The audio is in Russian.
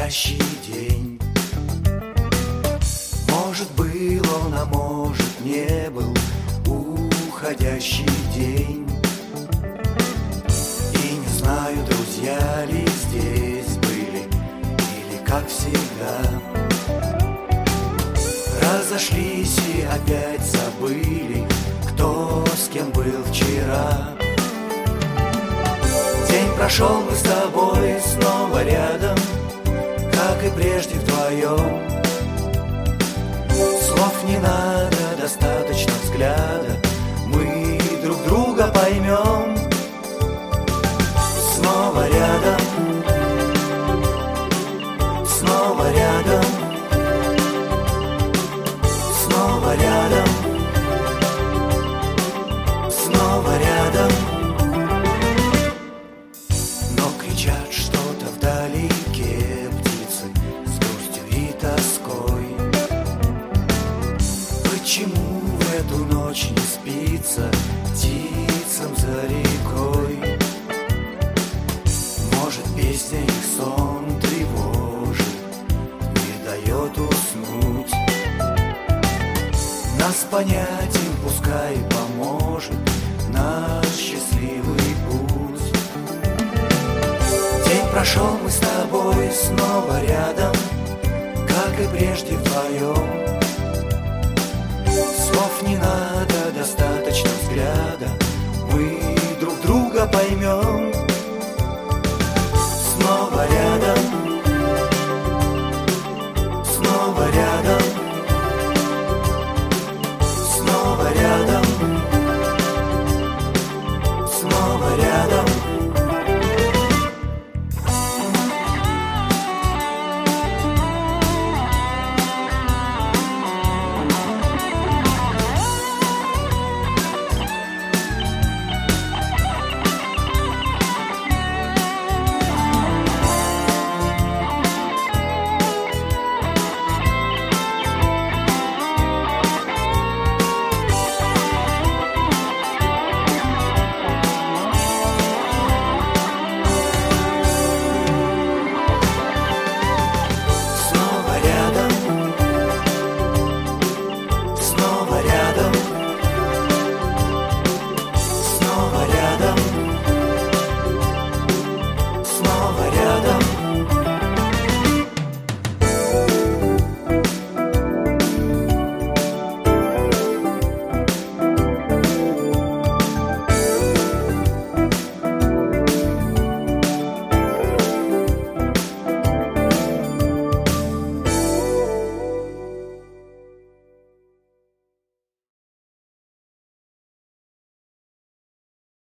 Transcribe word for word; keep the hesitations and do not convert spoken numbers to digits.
уходящий день. Может, был он, а может, не был уходящий день. И не знаю, друзья ли здесь были, или как всегда разошлись и опять забыли, кто с кем был вчера. День прошел, мы с тобой снова рядом, как и прежде вдвоем. Слов не надо, достаточно взгляда, мы друг друга поймем. Снова рядом, снова рядом, снова рядом, снова рядом. Но кричат что-то вдалеке птицы с грустью и тоской. Почему в эту ночь не спится птицам за рекой? Может, песня их сон тревожит, не дает уснуть. Нас понять им пускай поможет наш счастливый путь. День прошел, мы с тобой снова рядом, как и прежде вдвоем.